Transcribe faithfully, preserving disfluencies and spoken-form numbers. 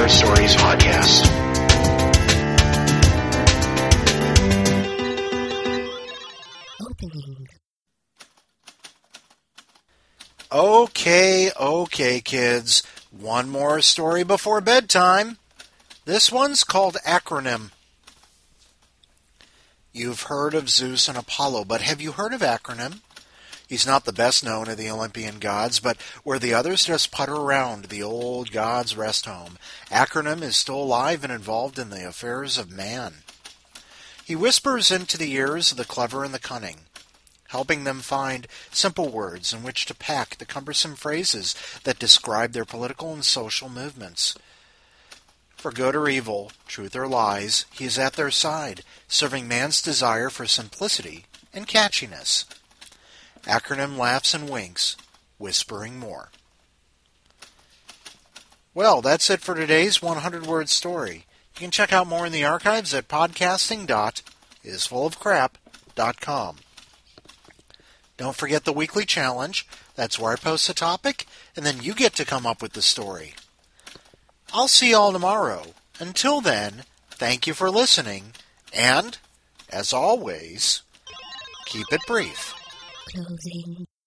More Stories podcast. Opening. Okay, okay, kids. One more story before bedtime. This one's called Acronym. You've heard of Zeus and Apollo, but have you heard of Acronym? He's not the best known of the Olympian gods, but where the others just putter around the old gods' rest home, Acronym is still alive and involved in the affairs of man. He whispers into the ears of the clever and the cunning, helping them find simple words in which to pack the cumbersome phrases that describe their political and social movements. For good or evil, truth or lies, he is at their side, serving man's desire for simplicity and catchiness. Acronym laughs and winks, whispering more. Well, that's it for today's hundred word story. You can check out more in the archives at podcasting dot is full of crap dot com. Don't forget the weekly challenge. That's where I post a topic, and then you get to come up with the story. I'll see you all tomorrow. Until then, thank you for listening, and, as always, keep it brief. Closing.